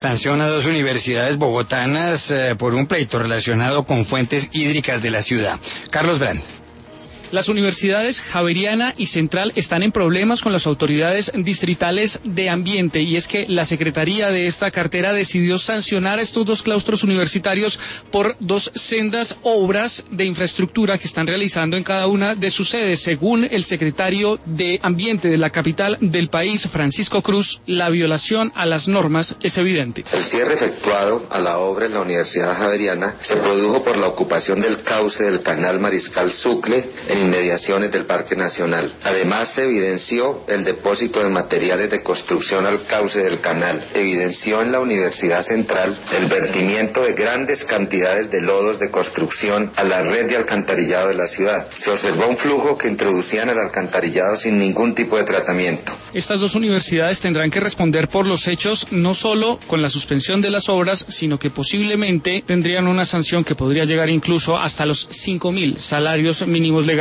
Sanciona a dos universidades bogotanas por un pleito relacionado con fuentes hídricas de la ciudad. Carlos Brand. Las universidades Javeriana y Central están en problemas con las autoridades distritales de ambiente, y es que la secretaría de esta cartera decidió sancionar a estos dos claustros universitarios por dos sendas obras de infraestructura que están realizando en cada una de sus sedes. Según el secretario de Ambiente de la capital del país, Francisco Cruz, la violación a las normas es evidente. El cierre efectuado a la obra en la Universidad Javeriana se produjo por la ocupación del cauce del canal Mariscal Sucre en inmediaciones del Parque Nacional. Además, se evidenció el depósito de materiales de construcción al cauce del canal. Evidenció en la Universidad Central el vertimiento de grandes cantidades de lodos de construcción a la red de alcantarillado de la ciudad. Se observó un flujo que introducían el alcantarillado sin ningún tipo de tratamiento. Estas dos universidades tendrán que responder por los hechos, no solo con la suspensión de las obras, sino que posiblemente tendrían una sanción que podría llegar incluso hasta los 5.000 salarios mínimos legales.